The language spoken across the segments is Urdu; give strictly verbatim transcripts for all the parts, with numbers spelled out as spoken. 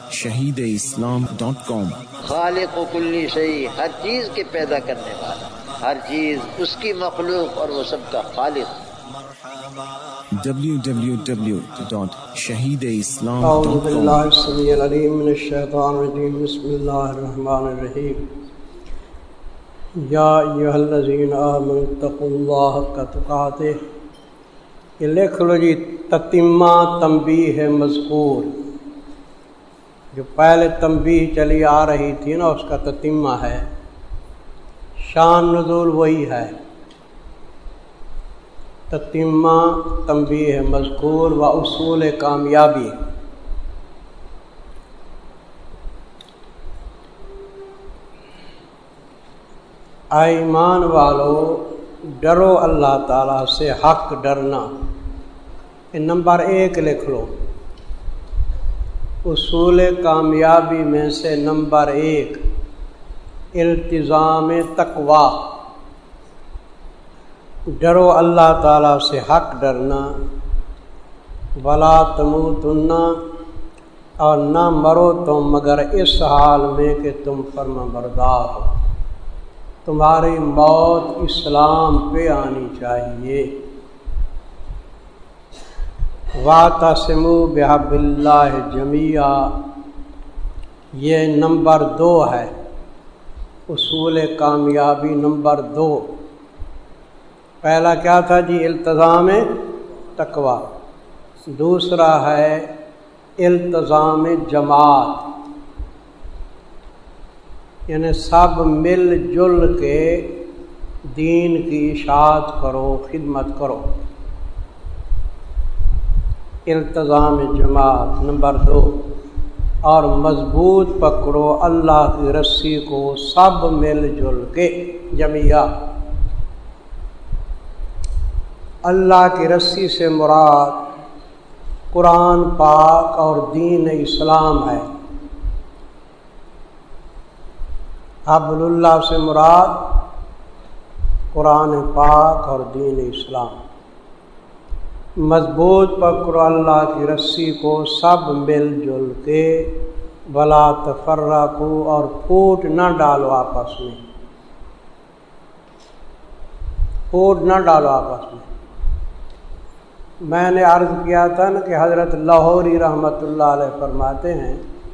شہید اسلام ڈاٹ کام۔ خالق و کلی شیء، ہر چیز کے پیدا کرنے والا، ہر چیز اس کی مخلوق اور وہ سب کا خالق۔ W W W dot Shaheed Islam اعوذ ڈاٹ باللہ کام۔ السمیع العلیم من الشیطان الرجیم، بسم اللہ الرحمن الرحیم۔ یا ایھا الذین آمنوا اتقوا اللہ حق تقاتہ، یہ لکھ لو جی تتمہ تنبیہ مذکور، جو پہلے تنبیہ چلی آ رہی تھی نا اس کا تتمہ ہے، شان نزول وہی ہے، تتمہ تنبیہ مذکور و اصول کامیابی۔ اے ایمان والو، ڈرو اللہ تعالیٰ سے حق ڈرنا، یہ نمبر ایک لکھ لو، اصول کامیابی میں سے نمبر ایک التزام تقوی، ڈرو اللہ تعالیٰ سے حق ڈرنا۔ ولا تموتن، اور نہ مرو تم مگر اس حال میں کہ تم فرمانبردار ہو، تمہاری موت اسلام پہ آنی چاہیے۔ وَاعْتَصِمُوا بِحَبْلِ اللَّهِ جَمِيعًا، یہ نمبر دو ہے، اصول کامیابی نمبر دو۔ پہلا کیا تھا جی؟ التزام تقوی، دوسرا ہے التزام جماعت، یعنی سب مل جل کے دین کی اشاعت کرو، خدمت کرو، التزام جماعت نمبر دو۔ اور مضبوط پکڑو اللہ کی رسی کو سب مل جل کے، جميعا۔ اللہ کی رسی سے مراد قرآن پاک اور دین اسلام ہے، حبل اللہ سے مراد قرآن پاک اور دین اسلام۔ مضبوط پکڑو اللہ کی رسی کو سب مل جل کے، ولا تفرقوا، اور پھوٹ نہ ڈالو آپس میں، پھوٹ نہ ڈالو آپس میں۔ میں نے عرض کیا تھا نا کہ حضرت لاہوری رحمۃ اللہ علیہ فرماتے ہیں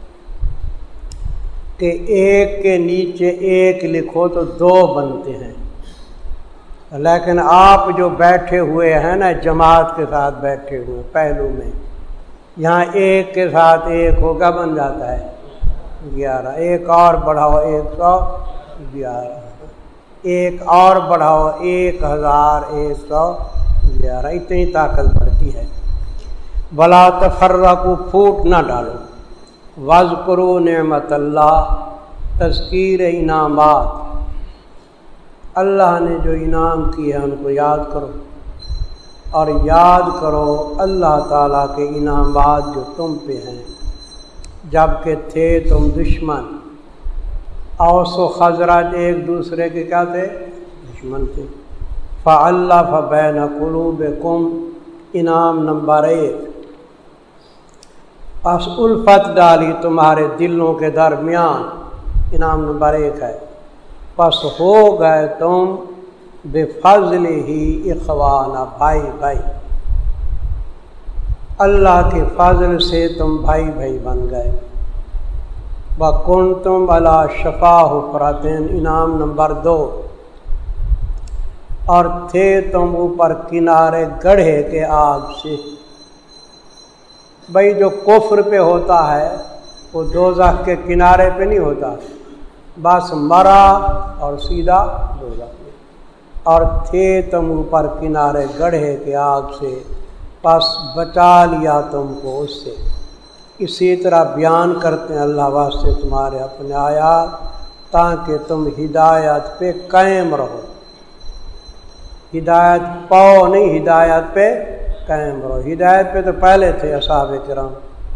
کہ ایک کے نیچے ایک لکھو تو دو بنتے ہیں، لیکن آپ جو بیٹھے ہوئے ہیں نا جماعت کے ساتھ بیٹھے ہوئے پہلو میں، یہاں ایک کے ساتھ ایک ہوگا بن جاتا ہے گیارہ، ایک اور بڑھاؤ ایک سو گیارہ، ایک اور بڑھاؤ ایک ہزار ایک سو گیارہ، اتنی طاقت بڑھتی ہے۔ ولا تفرقوا، پھوٹ نہ ڈالو۔ واذکروا نعمت اللہ، تذکیر انعامات، اللہ نے جو انعام کیے ہیں ان کو یاد کرو، اور یاد کرو اللہ تعالیٰ کے انعامات جو تم پہ ہیں، جب کہ تھے تم دشمن، اوس و خزرج ایک دوسرے کے کیا تھے؟ دشمن تھے۔ فَأَلَّفَ بَيْنَ قُلُوبِكُمْ، انعام نمبر ایک، پس الفت ڈالی تمہارے دلوں کے درمیان، انعام نمبر ایک ہے۔ پس ہو گئے تم بفضل ہی اخوانا، بھائی بھائی، اللہ کے فضل سے تم بھائی بھائی بن گئے۔ وَكُنْتُمْ عَلَىٰ شَفَا حُفْرَةٍ، انعام نمبر دو، اور تھے تم اوپر کنارے گڑھے کے آگ سے۔ بھائی جو کفر پہ ہوتا ہے وہ دوزخ کے کنارے پہ نہیں ہوتا، بس مرا اور سیدھا دوزخ میں، اور تھے تم اوپر کنارے گڑھے کے آگ سے، پس بچا لیا تم کو اس سے۔ اسی طرح بیان کرتے ہیں اللہ واسطے تمہارے اپنے آیات، تاکہ تم ہدایت پہ قائم رہو، ہدایت پاؤ نہیں، ہدایت پہ قائم رہو۔ ہدایت پہ تو پہلے تھے اصحاب کرام۔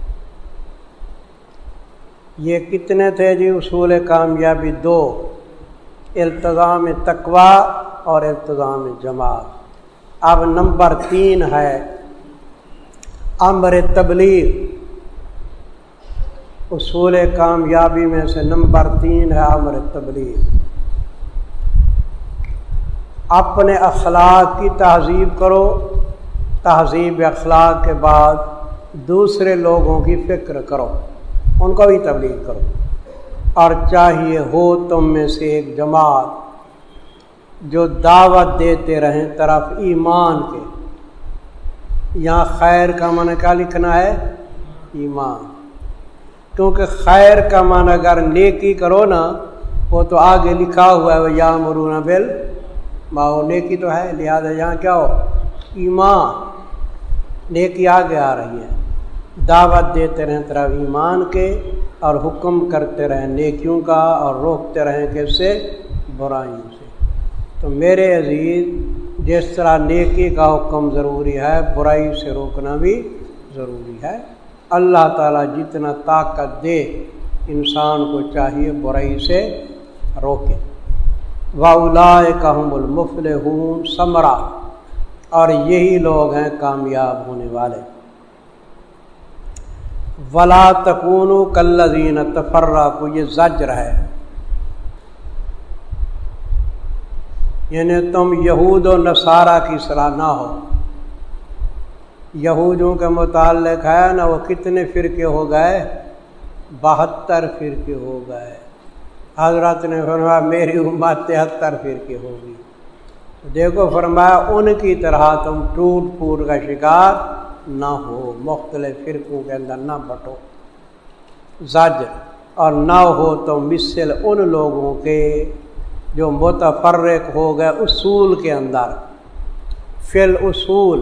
یہ کتنے تھے جی اصول کامیابی؟ دو، التزام تقوی اور التزام جماعت۔ اب نمبر تین ہے امر تبلیغ، اصول کامیابی میں سے نمبر تین ہے امر تبلیغ۔ اپنے اخلاق کی تہذیب کرو، تہذیب اخلاق کے بعد دوسرے لوگوں کی فکر کرو، ان کو بھی تبلیغ کرو۔ اور چاہیے ہو تم میں سے ایک جماعت جو دعوت دیتے رہیں طرف ایمان کے۔ یہاں خیر کا معنی کیا لکھنا ہے؟ ایمان، کیونکہ خیر کا معنی اگر نیکی کرو نا، وہ تو آگے لکھا ہوا ہے وَيَأْمُرُونَ بِالْمَعْرُوفِ، نیکی تو ہے، لہذا یہاں کیا ہو؟ ایمان، نیکی آگے آ رہی ہے۔ دعوت دیتے رہیں طرف ایمان کے اور حکم کرتے رہیں نیکیوں کا اور روکتے رہیں کس سے؟ برائیوں سے۔ تو میرے عزیز، جس طرح نیکی کا حکم ضروری ہے، برائی سے روکنا بھی ضروری ہے۔ اللہ تعالیٰ جتنا طاقت دے انسان کو چاہیے برائی سے روکے۔ وَأُولَٰئِکَ هُمُ الْمُفْلِحُونَ ثمرہ، اور یہی لوگ ہیں کامیاب ہونے والے۔ وَلَا تَكُونُوا كَالَّذِينَ تَفَرَّقُوا، یہ زجر ہے، یعنی تم یہود و نصارہ کی طرح نہ ہو۔ یہودوں کے متعلق ہے نا، وہ کتنے فرقے ہو گئے؟ بہتر فرقے ہو گئے۔ حضرت نے فرمایا میری امت تہتر فرقے ہوگی۔ دیکھو فرمایا ان کی طرح تم ٹوٹ پھوٹ کا شکار نہ ہو، مختلف فرقوں کے اندر نہ بٹو۔ زجر، اور نہ ہو تم مثل ان لوگوں کے جو متفرق ہو گئے اصول کے اندر، فی الاصول۔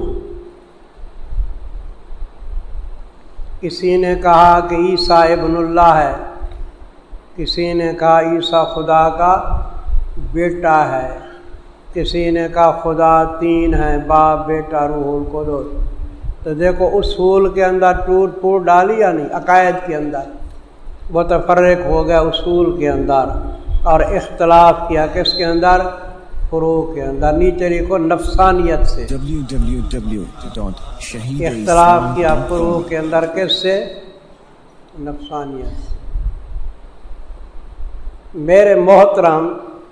کسی نے کہا کہ عیسیٰ ابن اللہ ہے، کسی نے کہا عیسیٰ خدا کا بیٹا ہے، کسی نے کہا خدا تین ہے، باپ بیٹا روح القدس۔ تو دیکھو اصول کے اندر ٹوٹ پھوٹ ڈالی یا نہیں؟ عقائد کے اندر متفرق ہو گیا اصول کے اندر، اور اختلاف کیا کس کے اندر؟ فروع کے اندر۔ نیچے لکھو نفسانیت سے، ڈبلیو ڈبلیو ڈبلیو ڈاٹ شہید اختلاف کیا فروع کے اندر کس سے؟ نفسانیت سے۔ میرے محترم،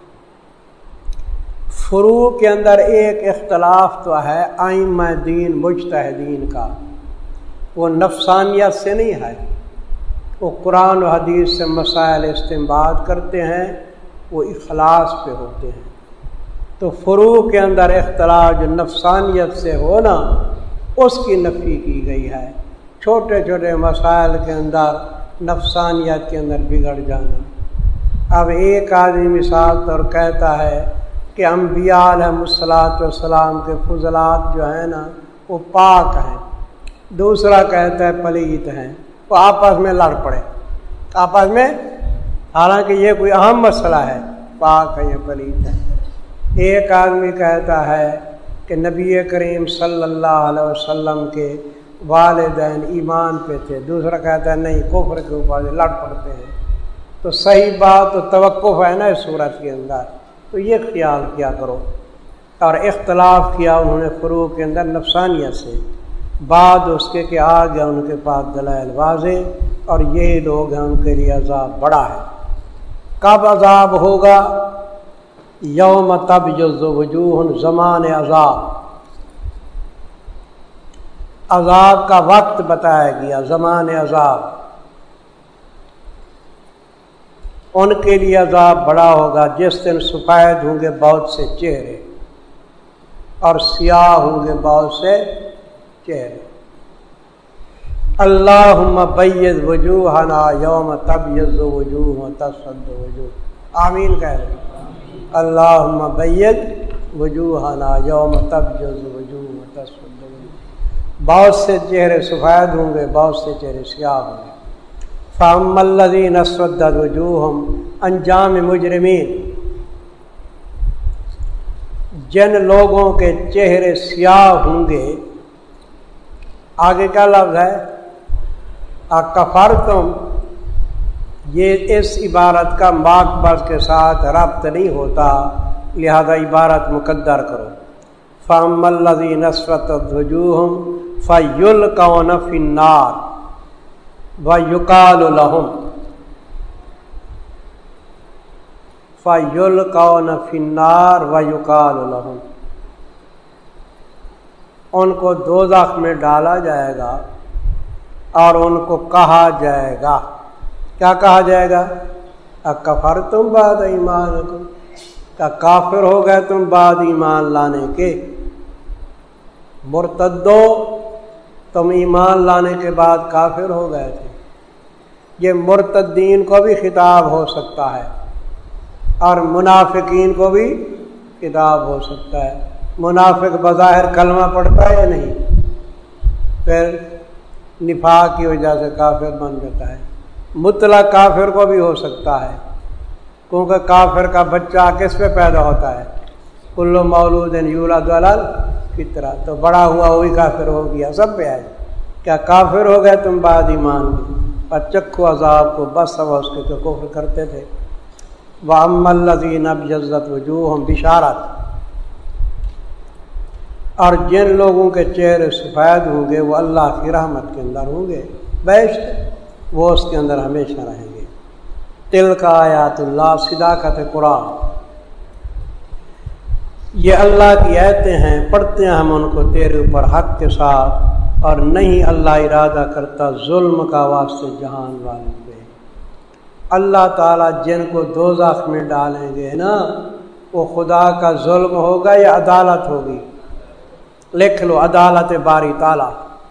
فروع کے اندر ایک اختلاف تو ہے ائمہ دین مجتہدین کا، وہ نفسانیت سے نہیں ہے، وہ قرآن و حدیث سے مسائل استنباط کرتے ہیں، وہ اخلاص پہ ہوتے ہیں۔ تو فروع کے اندر اختلاف جو نفسانیت سے ہو نا، اس کی نفی کی گئی ہے۔ چھوٹے چھوٹے مسائل کے اندر نفسانیت کے اندر بگڑ جانا۔ اب ایک آدمی مثال طور کہتا ہے کہ انبیاء علیہ الصلوۃ والسلام کے فضلات جو ہیں نا وہ پاک ہیں، دوسرا کہتا ہے پلیت ہیں، وہ آپس میں لڑ پڑے آپس میں، حالانکہ یہ کوئی اہم مسئلہ ہے، پاک ہے یا پلیت ہے۔ ایک آدمی کہتا ہے کہ نبی کریم صلی اللہ علیہ وسلم کے والدین ایمان پہ تھے، دوسرا کہتا ہے نہیں کفر کے اوپر لڑ پڑتے ہیں۔ تو صحیح بات تو توقف ہے نا اس صورت کے اندر، تو یہ خیال کیا کرو۔ اور اختلاف کیا انہوں نے فروع کے اندر نفسانیت سے، بعد اس کے کہ آ گیا ان کے پاس دلائل واضح، اور یہی لوگ ہیں ان کے لیے عذاب بڑا ہے۔ کب عذاب ہوگا؟ یوم تبیض وجوہ، زمان عذاب، عذاب کا وقت بتایا گیا، زمان عذاب۔ ان کے لیے عذاب بڑا ہوگا جس دن سفید ہوں گے بہت سے چہرے اور سیاہ ہوں گے بہت سے چہرے۔ اللہم بیض وجوہنا یوم تبیض وجوہ وتسود وجوہ، آمین کہہ رہے ہیں۔ اللہم بیض وجوہنا یوم تبیض وجوہ وتسود وجوہ، بہت سے چہرے سفید ہوں گے بہت سے چہرے سیاہ ہوں گے۔ فَأَمَّا الَّذِينَ اسْوَدَّتْ وُجُوهُهُمْ، انجام مجرمین، جن لوگوں کے چہرے سیاہ ہوں گے، آگے کیا لفظ ہے؟ اکفرتم، یہ اس عبارت کا ماقبل کے ساتھ ربط نہیں ہوتا، لہذا عبارت مقدر کرو۔ فَأَمَّا الَّذِينَ اسْوَدَّتْ وُجُوهُهُمْ فَيُلْقَوْنَ فِي النَّارِ، وَيُقَالُ لَهُمْ فَيُلْقَوْنَ فِي النَّارِ وَيُقَالُ لَهُمْ، ان کو دوزخ میں ڈالا جائے گا اور ان کو کہا جائے گا، کیا کہا جائے گا؟ اکفرتم بعد ایمانکم، کیا کافر ہو گئے تم بعد ایمان لانے کے؟ مرتدو، تم ایمان لانے کے بعد کافر ہو گئے تھے۔ یہ مرتدین کو بھی خطاب ہو سکتا ہے اور منافقین کو بھی خطاب ہو سکتا ہے۔ منافق بظاہر کلمہ پڑھتا ہے یا نہیں، پھر نفاق کی وجہ سے کافر بن جاتا ہے۔ مطلق کافر کو بھی ہو سکتا ہے، کیونکہ کافر کا بچہ کس پہ پیدا ہوتا ہے؟ کل مولود یولد علی الفطرہ، تو بڑا ہوا وہی کافر ہو گیا، سب پہ ہے۔ کیا کافر ہو گئے تم بعد ایمان کے؟ اور چکھو عذاب کو، بس سب اس کے جو کفر کرتے تھے۔ وَأَمَّا الَّذِينَ ابْيَضَّتْ وُجُوهُهُمْ بِشَارَةٌ، اور جن لوگوں کے چہرے سفید ہوں گے وہ اللہ کی رحمت کے اندر ہوں گے، بیشت وہ اس کے اندر ہمیشہ رہیں گے۔ تلک آیات اللہ، صداقت قرآن، یہ اللہ کی آیتیں ہیں، پڑھتے ہیں ہم ان کو تیرے اوپر حق کے ساتھ، اور نہیں اللہ ارادہ کرتا ظلم کا واسطے جہان والوں پہ۔ اللہ تعالیٰ جن کو دوزخ میں ڈالیں گے نا، وہ خدا کا ظلم ہوگا یا عدالت ہوگی؟ لکھ لو، عدالت باری تعالیٰ۔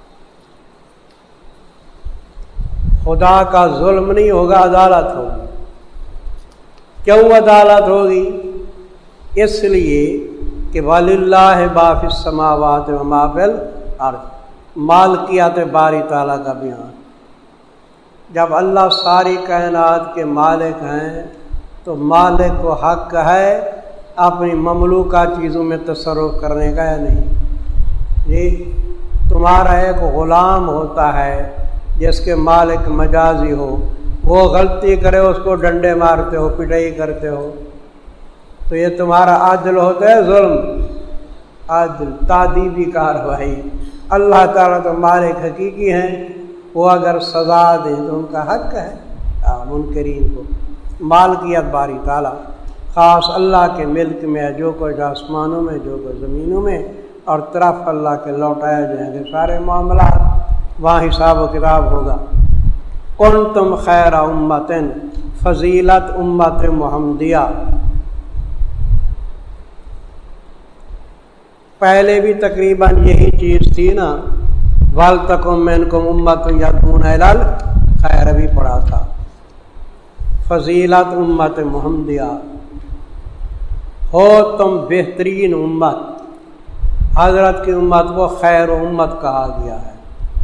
خدا کا ظلم نہیں ہوگا، عدالت ہوگی۔ کیوں عدالت ہوگی؟ اس لیے کہ وَلِلَّهِ مَا فِي السَّمَاوَاتِ وَمَا فِي الْأَرْضِ، مالکیت باری تعالیٰ کا بیان۔ جب اللہ ساری کائنات کے مالک ہیں تو مالک کو حق ہے اپنی مملوکہ چیزوں میں تصرف کرنے کا یا نہیں؟ جی، تمہارا ایک غلام ہوتا ہے جس کے مالک مجازی ہو، وہ غلطی کرے اس کو ڈنڈے مارتے ہو، پٹائی کرتے ہو، تو یہ تمہارا عدل ہوتا ہے ظلم؟ عدل، تعدیبی کارروائی۔ اللہ تعالیٰ تو مالک حقیقی ہیں، وہ اگر سزا دیں تو ان کا حق ہے منکرین کو۔ مالکیت باری تعالیٰ خاص اللہ کے ملک میں ہے، جو کچھ آسمانوں میں، جو کچھ زمینوں میں، اور طرف اللہ کے لوٹائے جائیں گے سارے معاملات، وہاں حساب و کتاب ہوگا۔ کنتم خیر امت، فضیلت امت محمدیہ، پہلے بھی تقریباً یہی چیز تھی نا، وَلْتَكُن مِّنكُمْ أُمَّةٌ يَدْعُونَ إِلَى الْخَيْرِ بھی پڑھا تھا۔ فضیلت امت محمدیہ، ہو تم بہترین امت، حضرت کی امت کو خیر امت کہا گیا ہے۔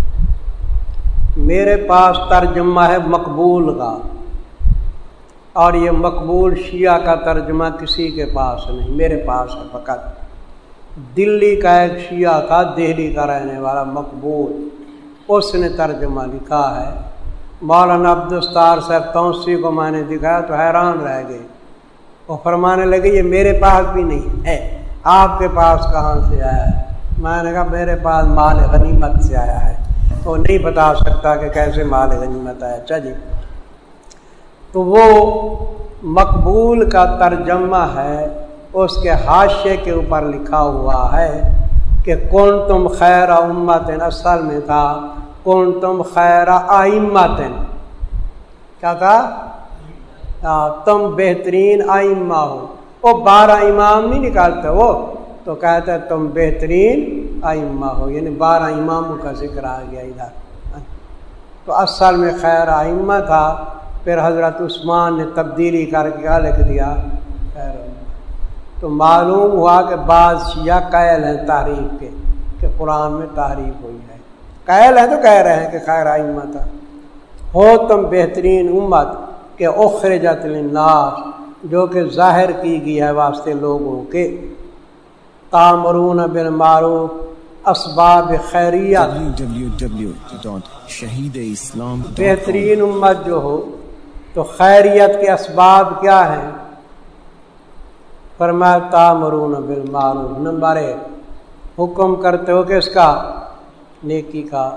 میرے پاس ترجمہ ہے مقبول کا، اور یہ مقبول شیعہ کا ترجمہ کسی کے پاس نہیں، میرے پاس ہے فقط۔ دلی کا ایک شیعہ تھا، دہلی کا رہنے والا مقبول، اس نے ترجمہ لکھا ہے۔ مولانا عبدالستار صاحب توسی کو میں نے دکھایا تو حیران رہ گئے، وہ فرمانے لگے یہ میرے پاس بھی نہیں ہے، آپ کے پاس کہاں سے آیا ہے؟ میں نے کہا میرے پاس مال غنیمت سے آیا ہے، وہ نہیں بتا سکتا کہ کیسے مال غنیمت آیا۔ اچھا جی، تو وہ مقبول کا ترجمہ ہے، اس کے حاشیے کے اوپر لکھا ہوا ہے کہ کنتم خیر امت، اصل میں تھا کنتم خیر ائمۃ، کیا تھا؟ تم بہترین ائمہ ہو۔ وہ بارہ امام نہیں نکالتے وہ، تو کہتے ہیں تم بہترین ائمہ ہو، یعنی بارہ اماموں کا ذکر آ گیا ادھر۔ تو اصل میں خیر ائمہ تھا، پھر حضرت عثمان نے تبدیلی کر کے کیا لکھ دیا؟ خیر ائمہ۔ تو معلوم ہوا کہ بعض شیعہ قائل ہیں تعریف کے، کہ قرآن میں تعریف ہوئی ہے، قائل ہیں تو کہہ رہے ہیں کہ خیر ائمہ تھا۔ ہو تم بہترین امت کہ اخرجت للناس، جو کہ ظاہر کی گئی ہے واسطے لوگوں کے، تامرون بالمعروف، اسباب خیریت، ڈبلیو ڈبلیو ڈبلیو ڈاٹ شہید اسلام ڈاٹ کام۔ بہترین امت جو ہو تو خیریت کے اسباب کیا ہیں؟ فرمایا تامرون بالمعروف، نمبر ایک حکم کرتے ہو کس کا؟ نیکی کا۔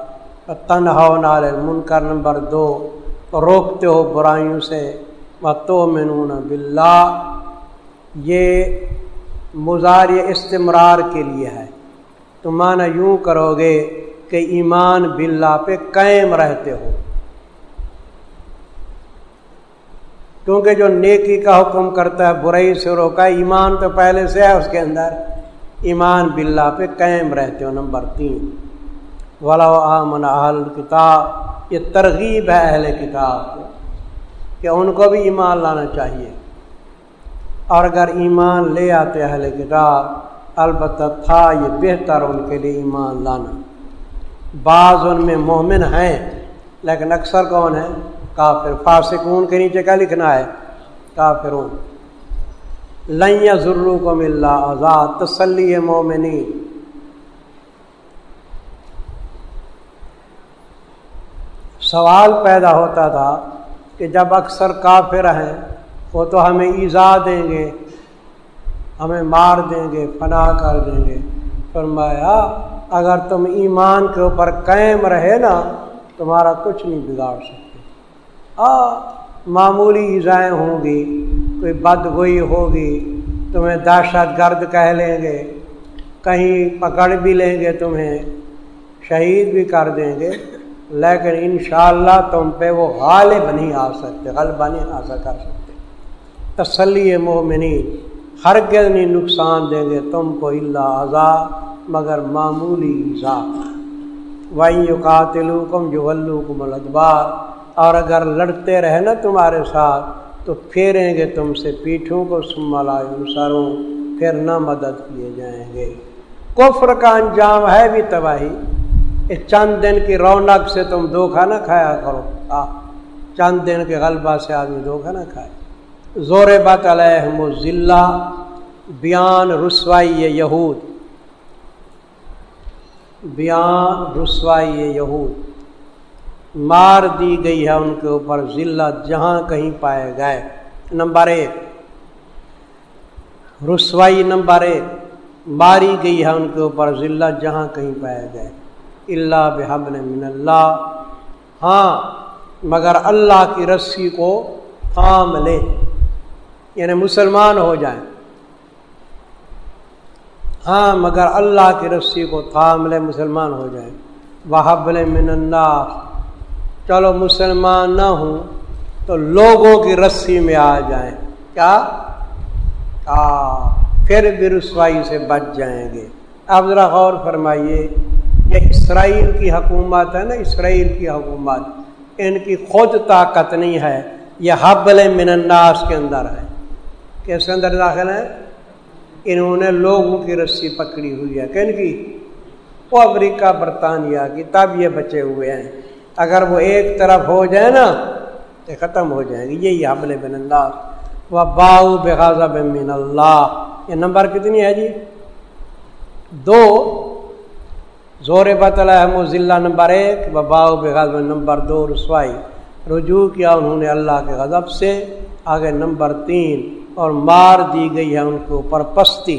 تنہون عن المنکر نمبر دو، روکتے ہو برائیوں سے، وتؤمنون باللہ یہ مضارع استمرار کے لیے ہے، تو معنی یوں کرو گے کہ ایمان باللہ پہ قائم رہتے ہو، کیونکہ جو نیکی کا حکم کرتا ہے برائی سے روکا، ایمان تو پہلے سے ہے اس کے اندر، ایمان باللہ پہ قائم رہتے ہو۔ نمبر تین، وَلَوْ آمَنَ أَهْلُ الْكِتَابِ، یہ ترغیب ہے اہل کتاب کو کہ ان کو بھی ایمان لانا چاہیے، اور اگر ایمان لے آتے اہل کتاب البتہ تھا یہ بہتر ان کے لیے ایمان لانا۔ بعض ان میں مومن ہیں لیکن اکثر کون ہیں؟ کافر۔ فاسقون کے نیچے کیا لکھنا ہے؟ کافرون۔ لن یضروکم الا اذی، تسلی مومنین۔ سوال پیدا ہوتا تھا کہ جب اکثر کافر ہیں وہ تو ہمیں ایذا دیں گے، ہمیں مار دیں گے، فنا کر دیں گے۔ فرمایا اگر تم ایمان کے اوپر قائم رہے نا تمہارا کچھ نہیں بگاڑ سکتے۔ آ معمولی ایذائیں ہوں گی، کوئی بدگوئی ہوگی، تمہیں دہشت گرد کہہ لیں گے، کہیں پکڑ بھی لیں گے، تمہیں شہید بھی کر دیں گے، لیکن انشاءاللہ تم پہ وہ غالب نہیں آ سکتے، غلبہ نہیں حاصل کر سکتے۔ تسلی مومنین، ہرگز نہیں نقصان دیں گے تم کو الا اذی، مگر معمولی ایذا۔ وَإِن يُقَاتِلُوكُمْ يُوَلُّوكُمُ الْأَدْبَارَ، اور اگر لڑتے رہے نا تمہارے ساتھ تو پھیریں گے تم سے پیٹھوں کو، ثم لا ينصرون، پھر نہ مدد کیے جائیں گے۔ کفر کا انجام ہے بھی تباہی۔ اس چند دن کی رونق سے تم دھوکہ نہ کھایا کرو، آہ چند دن کے غلبہ سے آدمی دھوکہ نہ کھائے۔ ضربت علیہم الذلہ، بیان رسوائی یہود، بیان رسوائی یہود، مار دی گئی ہے ان کے اوپر ذلت جہاں کہیں پائے گئے۔ نمبر ایک رسوائی، نمبر ایک ماری گئی ہے ان کے اوپر ذلت جہاں کہیں پائے گئے۔ الا بحبل من اللہ، ہاں مگر اللہ کی رسی کو تھام لے، یعنی مسلمان ہو جائیں، ہاں مگر اللہ کی رسی کو تھام لے، مسلمان ہو جائیں۔ وحبل من الناس، چلو مسلمان نہ ہوں تو لوگوں کی رسی میں آ جائیں، کیا آ پھر بھی رسوائی سے بچ جائیں گے۔ اب ذرا غور فرمائیے، یہ اسرائیل کی حکومت ہے نا، اسرائیل کی حکومت، ان کی خود طاقت نہیں ہے، یہ حبل من الناس کے اندر ہے۔ کس کے اندر داخل ہے؟ انہوں نے لوگوں کی رسی پکڑی ہوئی ہے، کن کی؟ وہ امریکہ برطانیہ کی، تب یہ بچے ہوئے ہیں۔ اگر وہ ایک طرف ہو جائے نا تو ختم ہو جائیں گے۔ یہی حبل من الناس۔ وباؤ بغضب من اللہ، یہ نمبر کتنی ہے جی؟ دو۔ ضربت علیہم الذلہ نمبر ایک، وباؤ بغضب نمبر دو، رسوائی، رجوع کیا انہوں نے اللہ کے غضب سے۔ آگے نمبر تین، اور مار دی گئی ہے ان کے اوپر پستی۔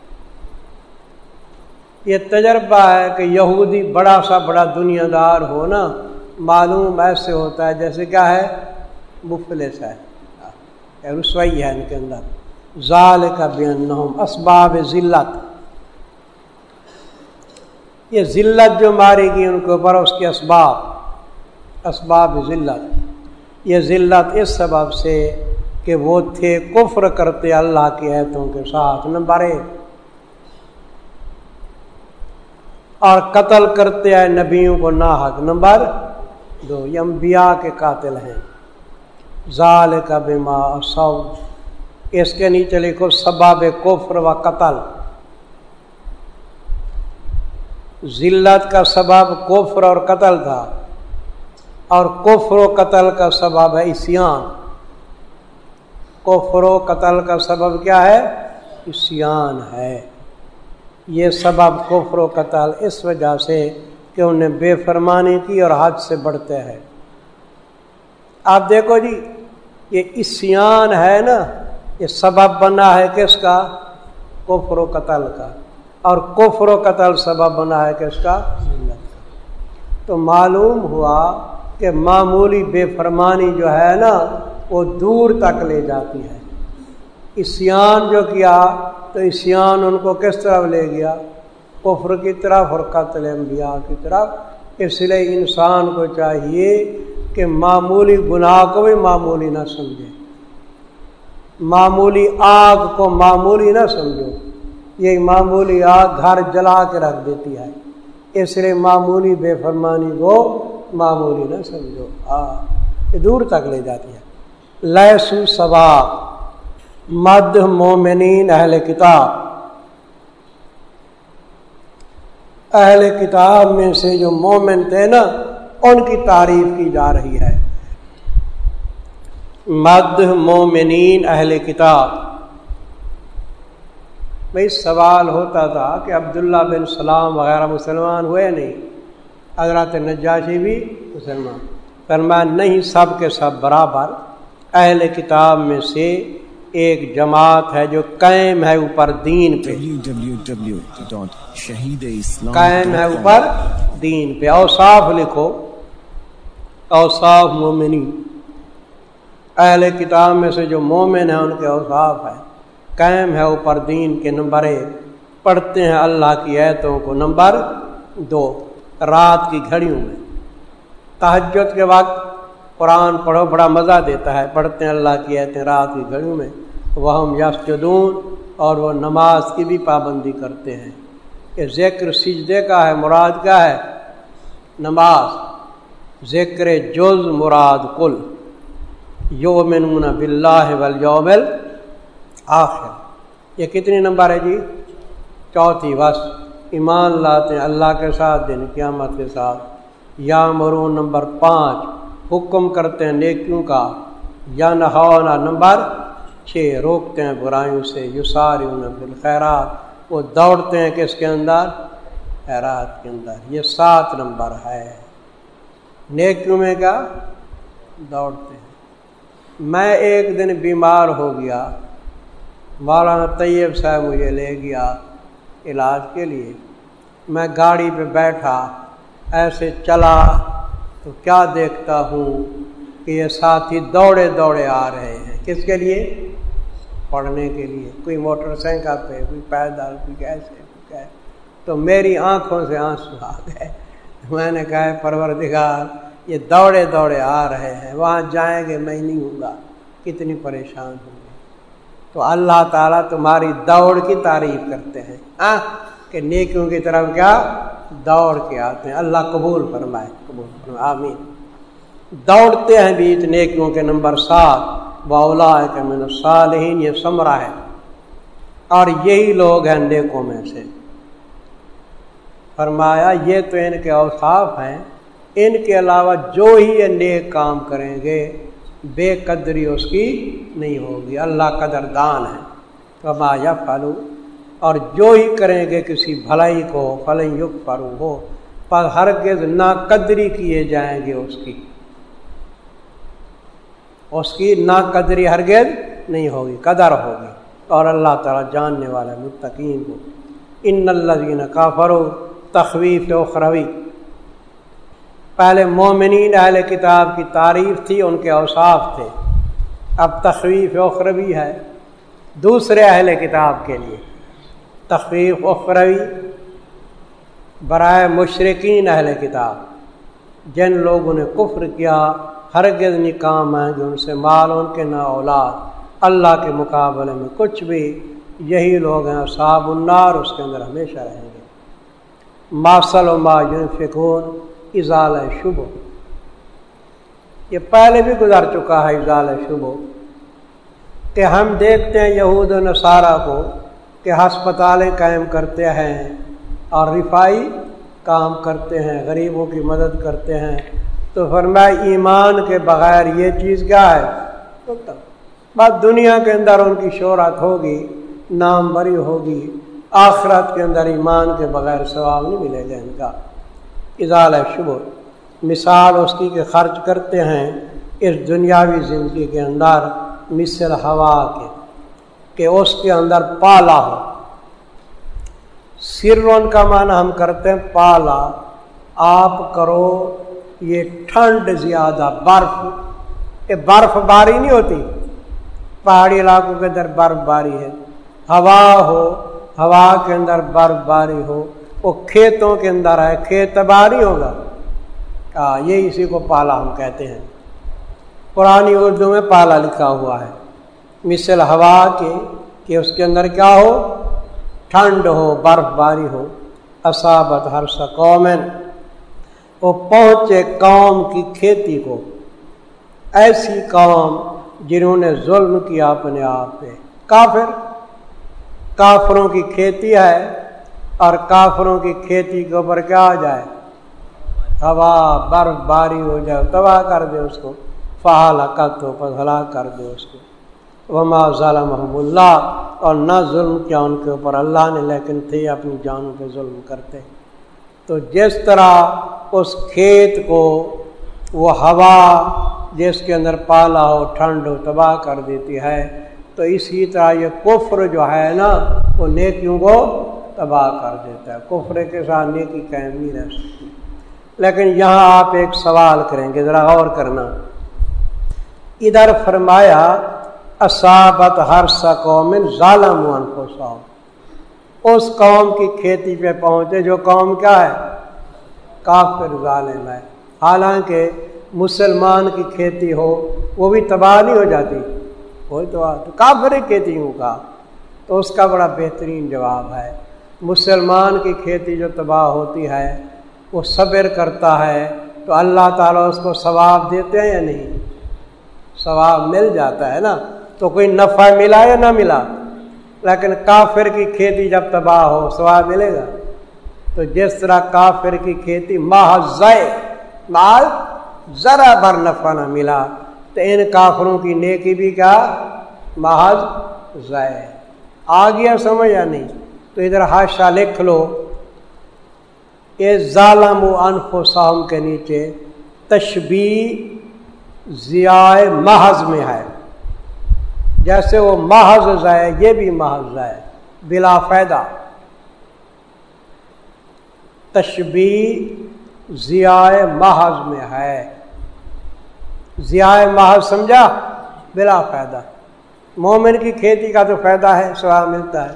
یہ تجربہ ہے کہ یہودی بڑا سا بڑا دنیا دار ہو نا، معلوم ایسے ہوتا ہے جیسے کیا ہے، مفلس ہے، رسوائی ہے ان کے اندر۔ ذالک بانہم، اسباب ذلت، یہ ذلت جو ماری گئی ان کے اوپر اس کے اسباب، اسباب ذلت، یہ ذلت اس سبب سے کہ وہ تھے کفر کرتے اللہ کی آیتوں کے ساتھ، نمبر ایک، اور قتل کرتے ہیں نبیوں کو ناحق، نمبر دو، یہ انبیاء کے قاتل ہیں۔ ذالک بما عصوا، اس کے نیچے لکھو سبب کفر و قتل۔ ذلت کا سبب کفر اور قتل تھا، اور کفر و قتل کا سبب ہے عصیان۔ کفر و قتل کا سبب کیا ہے؟ عصیان ہے۔ یہ سبب کفر و قتل اس وجہ سے کہ انہیں بے فرمانی کی اور حد سے بڑھتے ہیں۔ آپ دیکھو جی، یہ عصیان ہے نا، یہ سبب بنا ہے کس کا؟ کفر و قتل کا، اور کفر و قتل سبب بنا ہے کس کا؟ ذلت کا۔ تو معلوم ہوا کہ معمولی بے فرمانی جو ہے نا وہ دور تک لے جاتی ہے. عصیان جو کیا تو عصیان ان کو کس طرف لے گیا؟ کفر کی طرف اور قتل انبیاء کی طرف. اس لیے انسان کو چاہیے کہ معمولی گناہ کو بھی معمولی نہ سمجھے، معمولی آگ کو معمولی نہ سمجھو. یہ معمولی آگ گھر جلا کے رکھ دیتی ہے، اس لیے معمولی بے فرمانی کو معمولی نہ سمجھو. ہاں یہ دور تک لے جاتی ہے. لیسو سوا مد مومنین اہل کتاب، اہل کتاب میں سے جو مومن تھے نا ان کی تعریف کی جا رہی ہے. مد مومنین اہل کتاب. بھائی سوال ہوتا تھا کہ عبداللہ بن سلام وغیرہ مسلمان ہوئے نہیں، حضرت نجاشی بھی مسلمان. فرمایا نہیں، سب کے سب برابر. اہل کتاب میں سے ایک جماعت ہے جو قائم ہے اوپر دین پہ، قائم ہے اوپر دین پہ. اوصاف لکھو، اوصاف مومنین. اہل کتاب میں سے جو مومن ہیں ان کے اوصاف ہے قائم ہے اوپر دین کے. نمبر ایک، پڑھتے ہیں اللہ کی آیتوں کو. نمبر دو، رات کی گھڑیوں میں تہجد کے وقت قرآن پڑھو، بڑا مزہ دیتا ہے. پڑھتے ہیں اللہ کی آیتیں رات کی گھڑیوں میں. وہم یسجدون، اور وہ نماز کی بھی پابندی کرتے ہیں. یہ ذکر سجدے کا ہے، مراد کیا ہے؟ نماز. ذکر جز مراد کل. یؤمنون باللہ والیوم الآخر. یہ کتنی نمبر ہے جی؟ چوتھی. بس ایمان لاتے ہیں اللہ کے ساتھ، دن قیامت کے ساتھ. یامرون نمبر پانچ، حکم کرتے ہیں نیکیوں کا. ینہون نمبر چھ، روکتے ہیں برائیوں سے. یسارعون فی الخیرات، وہ دوڑتے ہیں کس کے اندر؟ خیرات کے اندر. یہ سات نمبر ہے. نیکیوں میں کیا؟ دوڑتے ہیں. میں ایک دن بیمار ہو گیا، مولانا طیب صاحب مجھے لے گیا علاج کے لیے. میں گاڑی پہ بیٹھا، ایسے چلا تو کیا دیکھتا ہوں کہ یہ ساتھی دوڑے دوڑے آ رہے ہیں. کس کے لیے؟ پڑھنے کے لیے. کوئی موٹر سائیکل پہ، کوئی پیدل، کوئی کیسے کوئی کیسے. تو میری آنکھوں سے آنسو آ گئے. میں نے کہا پروردگار یہ دوڑے دوڑے آ رہے ہیں، وہاں جائیں گے میں نہیں ہوں گا، کتنی پریشان ہوں گے. تو اللہ تعالیٰ تمہاری دوڑ کی تعریف کرتے ہیں آہ کہ نیکیوں کی طرف کیا دوڑ کے آتے ہیں. اللہ قبول فرمائے، قبول فرمائے، آمین. دوڑتے ہیں بیچ نیکیوں کے. نمبر سات، وَأُولَٰئِکَ مِنَ الصَّالِحِینَ. یہ ثمرہ ہے، اور یہی لوگ ہیں نیکوں میں سے. فرمایا یہ تو ان کے اوصاف ہیں، ان کے علاوہ جو ہی یہ نیک کام کریں گے بے قدری اس کی نہیں ہوگی. اللہ قدردان ہے. وما یفعلوا، اور جو ہی کریں گے کسی بھلائی کو، فلن یکفروا ہو، پر ہرگز نا قدری کیے جائیں گے اس کی، اس کی نا قدری ہرگز نہیں ہوگی، قدر ہوگی. اور اللہ تعالیٰ جاننے والا متقین کو. ان الذین کافروا، تخویف اخروی. پہلے مومنین اہل کتاب کی تعریف تھی، ان کے اوصاف تھے. اب تخویف اخروی ہے دوسرے اہل کتاب کے لیے. تخویف اخروی برائے مشرکین اہل کتاب، جن لوگوں نے کفر کیا، ہرگز نہیں کام آئیں گے ان سے مال، ان کے نہ اولاد، اللہ کے مقابلے میں کچھ بھی. یہی لوگ ہیں اصحاب النار، اس کے اندر ہمیشہ رہیں گے. ماسل و ما ینفقون ازالہ شبہ، یہ پہلے بھی گزر چکا ہے. ازالہ شبہ کہ ہم دیکھتے ہیں یہود و نصارہ کو کہ ہسپتالیں قائم کرتے ہیں اور رفائی کام کرتے ہیں، غریبوں کی مدد کرتے ہیں. تو فرمایا ایمان کے بغیر یہ چیز کیا ہے؟ بات دنیا کے اندر ان کی شہرت ہوگی، نام بری ہوگی، آخرت کے اندر ایمان کے بغیر ثواب نہیں ملے گا ان کا. ازالہ شبہ، مثال اس کی کہ خرچ کرتے ہیں اس دنیاوی زندگی کے اندر مثل ہوا کے کہ اس کے اندر پالا ہو. سرون کا معنی ہم کرتے ہیں پالا، آپ کرو یہ ٹھنڈ زیادہ، برف، یہ برف باری نہیں ہوتی، پہاڑی علاقوں کے اندر برف باری ہے، ہوا ہو، ہوا کے اندر برف باری ہو، وہ کھیتوں کے اندر ہے، کھیت تباہ نہیں ہوگا، ہاں یہ اسی کو پالا ہم کہتے ہیں، پرانی اردو میں پالا لکھا ہوا ہے، مثل ہوا کے کہ اس کے اندر کیا ہو، ٹھنڈ ہو، برف باری ہو، اصابت حرث قوم، وہ پہنچے قوم کی کھیتی کو، ایسی قوم جنہوں نے ظلم کیا اپنے آپ پہ، کافر، کافروں کی کھیتی ہے اور کافروں کی کھیتی کے اوپر کیا آ جائے، ہوا برف باری ہو جائے، تباہ کر دے اس کو، فہلاکت ہو، پس ہلاک کر دے اس کو، وما ظلمہم اللہ، اور نہ ظلم کیا ان کے اوپر اللہ نے، لیکن تھے اپنی جانوں پہ ظلم کرتے۔ تو جس طرح اس کھیت کو وہ ہوا جس کے اندر پالا ہو، ٹھنڈ ہو، تباہ کر دیتی ہے، تو اسی طرح یہ کفر جو ہے نا وہ نیکیوں کو تباہ کر دیتا ہے، کفر کے ساتھ نیکی قائم نہیں رہ سکتی۔ لیکن یہاں آپ ایک سوال کریں گے، ذرا غور کرنا، ادھر فرمایا اصابت حرث قوم ظلموا انفسہم، اس قوم کی کھیتی پہ پہنچے جو قوم کیا ہے، کافر ظالم ہے، حالانکہ مسلمان کی کھیتی ہو وہ بھی تباہ نہیں ہو جاتی، کوئی تو کافر کھیتی ہوں کا، تو اس کا بڑا بہترین جواب ہے، مسلمان کی کھیتی جو تباہ ہوتی ہے وہ صبر کرتا ہے تو اللہ تعالیٰ اس کو ثواب دیتے ہیں یا نہیں، ثواب مل جاتا ہے نا، تو کوئی نفع ملا یا نہ ملا، لیکن کافر کی کھیتی جب تباہ ہو ثواب ملے گا، تو جس طرح کافر کی کھیتی محض ضائع، مال ذرا بھر نفع نہ ملا، تو ان کافروں کی نیکی بھی کیا محض ضائع، آ گیا سمجھ یا نہیں؟ تو ادھر حاشا لکھ لو، یہ ظالموا انفسہم کے نیچے تشبیہ ضیاء محض میں ہے، جیسے وہ محض ضائع، یہ بھی محض ضائع بلا فائدہ، تشبیہ ضیاء محض میں ہے، ضیاء محض سمجھا، بلا فائدہ، مومن کی کھیتی کا تو فائدہ ہے، ثواب ملتا ہے۔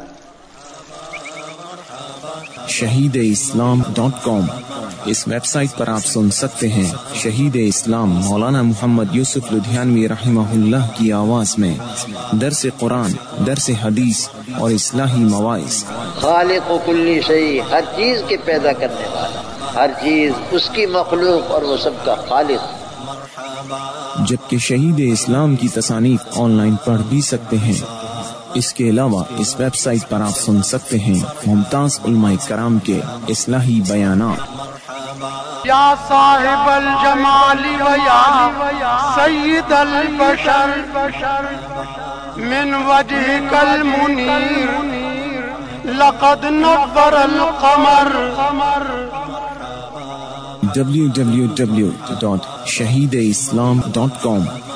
شہید اسلام ڈاٹ کام، اس ویب سائٹ پر آپ سن سکتے ہیں شہید اسلام مولانا محمد یوسف لدھیانوی رحمہ اللہ کی آواز میں درس قرآن، درس حدیث اور اصلاحی مواعظ۔ خالق و کلی شیء، ہر چیز کے پیدا کرنے والا، ہر چیز اس کی مخلوق اور وہ سب کا خالق۔ جبکہ شہید اسلام کی تصانیف آن لائن پڑھ بھی سکتے ہیں، اس کے علاوہ اس ویب سائٹ پر آپ سن سکتے ہیں ممتاز علماء کرام کے اصلاحی بیانات۔ یا صاحب الجمال و یا سید البشر من وجهك المنیر لقد نور القمر۔ ڈبلیو ڈبلیو ڈبلیو ڈاٹ شہید اسلام ڈاٹ کام